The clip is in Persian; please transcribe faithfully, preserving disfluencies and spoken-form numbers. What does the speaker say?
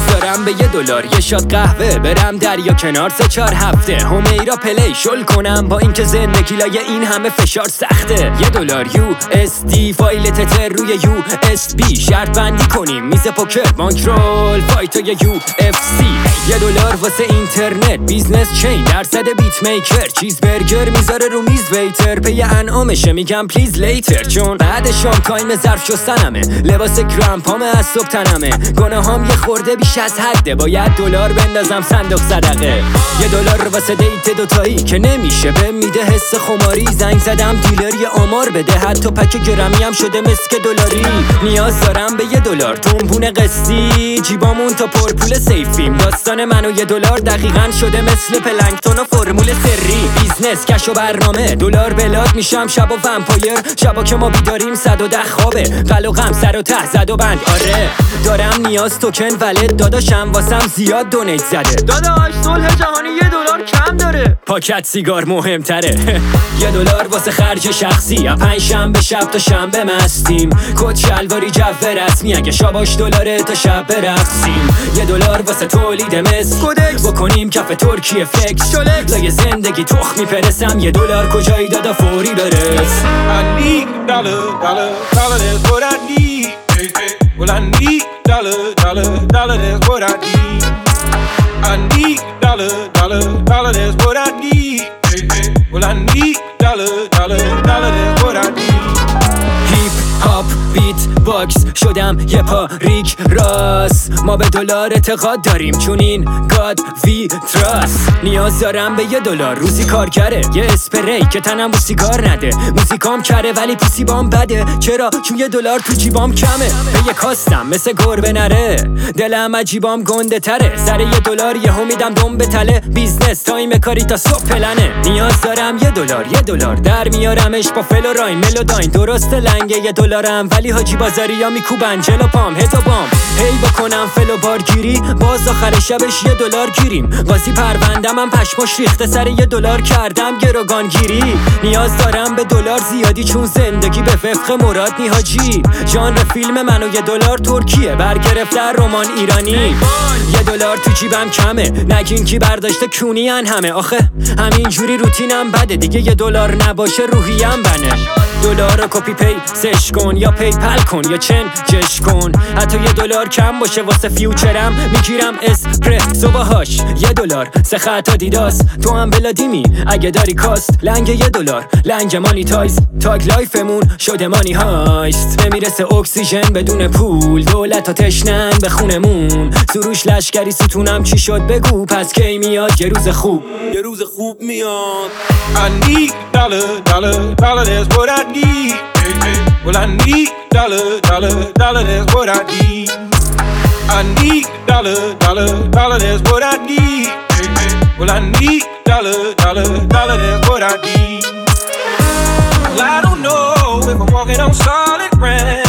دارم به یه دلار یه شات قهوه، برم دریا کنار سه چهار هفته، همیرا پلی شل کنم با اینکه زندگی لای این همه فشار سخته. یه دلار یو اس دی فایل تتر روی یو اس بی، شرط بندی کنیم میز پوکر بانکرول فایت یه یو اف سی. یه دلار واسه اینترنت بیزنس چین، درصد بیت میکر چیز برگر میذاره رو میز ویتر، پی انعامشه میگم پلیز لیتر، چون بعد شام تایم ظرف شستنمه، لباس کرامپامه از صبح تنمه، گناهام یه خورده بیش از حده، باید دلار بندازم صندوق صدقه. یه دلار واسه دیت دوتایی که نمیشه به میده حس خماری، زنگ زدم دیلر یه آمار بده، حتی پک گرمی هم شده مسک دلاری. نیاز دارم به یه دلار تنبون قسطی، جیبامون تا پرپول سیفیم، داستان من و یه دلار دقیقاً شده مثل پلنگتون و فرمول سری. بیزنس کش و برنامه، دلار بلاد میشم شب و ومپایر، شبا که ما بیداریم صد و ده خوابه، قل و غم سر و ته زد و بند. آره دارم نیاز توکن ولد، داداشم واسم زیاد دونیت زده، داداش صلح جهانی یه دلار کم داره، پاکت سیگار مهمتره. یه دلار واسه خرج شخصی، پنج شنبه شب تا شنبه مستیم، کت شلواری جو رسمی، اگه شاباش دلاره تا شب برقصیم. یه دلار واسه تولید مس کودکس، بکنیم کف ترکیه فکس شلکس، لای زندگی تخ میپرسم، یه دلار کجایی دادا فوری برس. I need dollar, dollar, dollar, that's what I need. Hey, hey. Well, I need dollar, dollar, dollar, that's what I need. I need dollar, dollar, dollar, that's what I need. Hey, hey. Well, I need dollar, dollar, dollar, that's what I need. هیپ هاپ بیت باکس شدم یه پا ریک راس، ما به دلار اعتقاد داریم چون این گاد وی تراس. نیاز دارم به یه دلار روزی کار کره، یه اسپری که تنم بو سیگار نده، موزیکام کره ولی پوسی بام بده، چرا؟ چون یه دلار تو جیبام کمه، به یه کاستم مثل گربه نره، دلم عجیبام گنده تره، سر یه دلار یهو میدم دم به تله، بیزنس تایم کاری تا صبح پلنه. نیاز دارم یه دلار یه دلار در میارمش با فلو رایم ملوداین، درسته لنگه یه دلارم ولی حاجی بازاری یا میکوبن جلو پام هد و بام، هی بکنم فلو بارگیری، باز آخر شبش یه دلار گیریم، قاضی پروندم من پشماش ریخته، سر یه دلار کردم گروگانگیری. نیاز دارم به دلار زیادی چون زندگی به وفق مراد نی حاجی، ژانر فیلم من و یه دلار ترکیه، برگرفته رمان ایرانی. یه دلار تو جیبم کمه، نگین کی برداشته کونیان همه، آخه همینجوری روتینم بده دیگه، یه دلار نباشه روحیم بنه. دلار رو کپی پی سش کن یا پی پل کن یا چن جش کن، حتی یه دلار کم باشه واسه فیوچرم میگیرم اسپرسو باهاش. یه دلار سه خطا دیداس تو هم بلادیمی اگه داری کاست، لنگ یه دلار لنگ مانی تایز، تاگ لایفمون شده مانی هایست، نمیرسه اکسیژن بدون پول، دولت ها تشنن به خونمون، سروش لشکری ستونم چی شد بگو، پس کی میاد یه روز خوب، یه روز خوب میاد. I need dollar, dollar, dollar, that's what I need. Hey, hey. Well, I need dollar, dollar, dollar, that's what I need. I need dollar, dollar, dollar, that's what I need. Hey, hey. Well, I need dollar, dollar, dollar, that's what I need. Well, I don't know if I'm walking on solid ground.